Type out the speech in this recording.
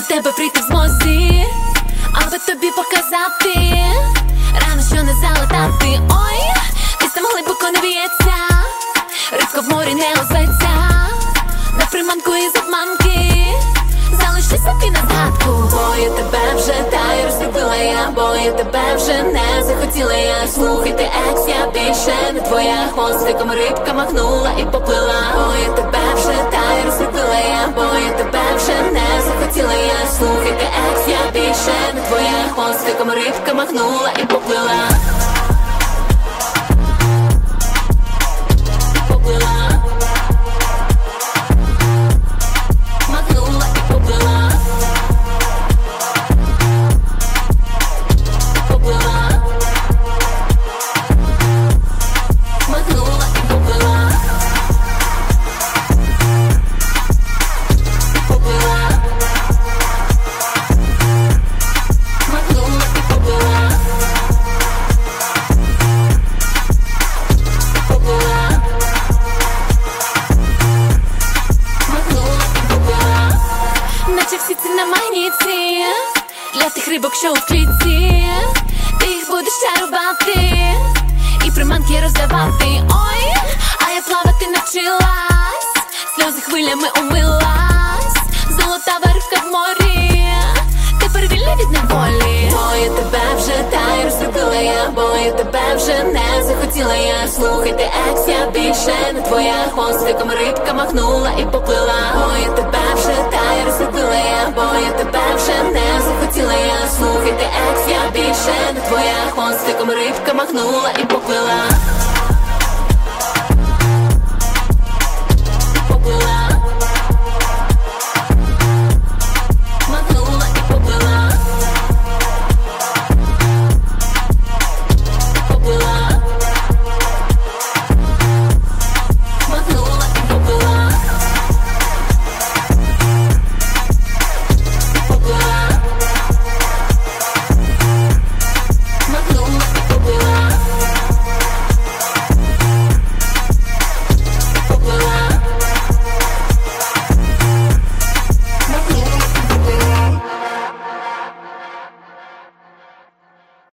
тебе прийти в змозі, аби тобі показати, рано що не залетати. Ой, десь там глибоко не б'ється, рибка в морі не озветься, на приманку із обманки залишися ти на згадку. Бо я тебе вже та й розробила я, бо я тебе вже не захотіла я. Слухайте, екс, я більше не твоя, хвостиком рибка махнула і поплила. Бо я тебе вже та й розробила я, бо я тебе вже не захотіла я. Слухайте, екс, я більше не твоя, хвостиком рибка махнула і поплила. Всі ці на магніті для тих рибок, що в клітці, ти їх будеш чарувати і приманки роздавати. Ой, а я плавати навчилась, сльози хвилями умилась, золотава рибка в морі, тепер вільна від неволі. Бо я тебе вже та й розробила я, бо я тебе вже не захотіла я. Слухайте, екс, я більше не твоя, хвостиком рибка махнула і поплила. Бо я тебе вже та й розробила я, бо я тебе вже не захотіла я. Слухайте, екс, я більше не твоя, хвостиком рибка махнула і поплила.